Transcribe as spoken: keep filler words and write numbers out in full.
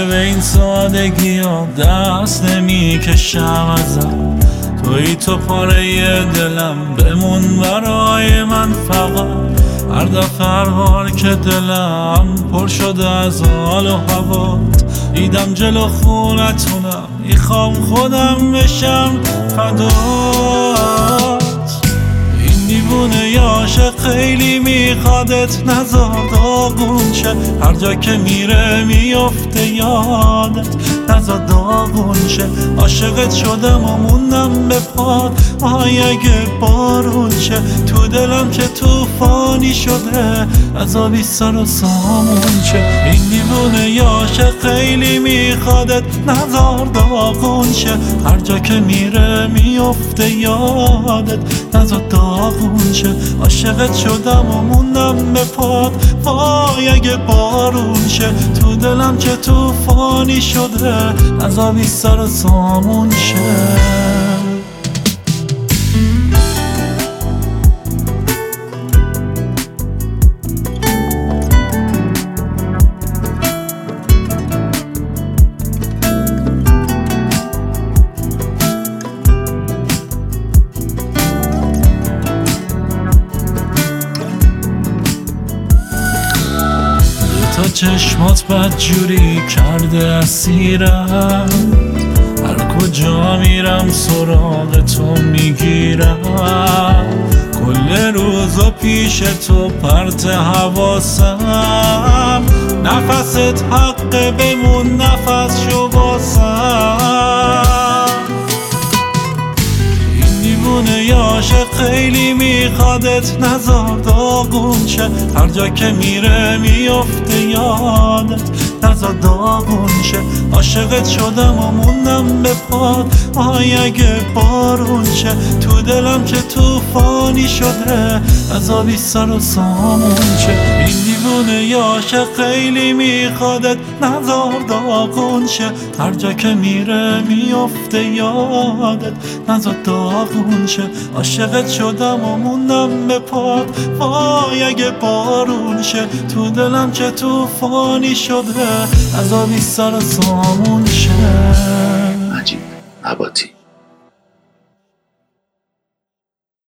دیگه به این سادگی ها دست نمی کشم ازم. توی تو پاره دلم بمون برای من فقط. هر دفعه هر بار که دلم پر شده از حال و هوات، دیدم جلو خونتونم میخوام خودم بشم فدات. این دیوونه یاشق خیلی میخوادت، نزار داغون شه هر جا که میره میفته یادت، نزار داغون شه. عاشقت شدم و موندم به پات، آی اگه بارون شه تو دلم که توفانی شده عذابی سر و سامون شه. این دیوونه یاشق خیلی میخوادت، نزار داغون شه هر جا که میره میفته یادت، نزار داغون شه. عاشقت شدم و موندم به پات، وای اگه بارون شه تو دلم که توفانی شده عذابی سر و سامون شه. تا چشمات بدجوری کرده اسیرم، هر کجا میرم سراغ تو میگیرم. کل روزا پیش تو پرت حواسم، نفست حق بمون نفس شو باسم. این دیوونه یاشق خیلی میخوادت، نزار داغون شه هر جا که میره میفته یادت، نزار داغون شه. عاشقت شدم و موندم به پات، آی اگه بارون شه تو دلم که توفانی شده عذابی سر و سامون شه. این دیوونه یاشق خیلی میخوادت، نزار داغون شه هر جا که میره میفته یادت، نزار داغون شه. عاشقت شدم و موندم به پات، وای اگه بارون شه تو دلم که توفانی شده عذابی سر و سامون شه. مجید نباتی.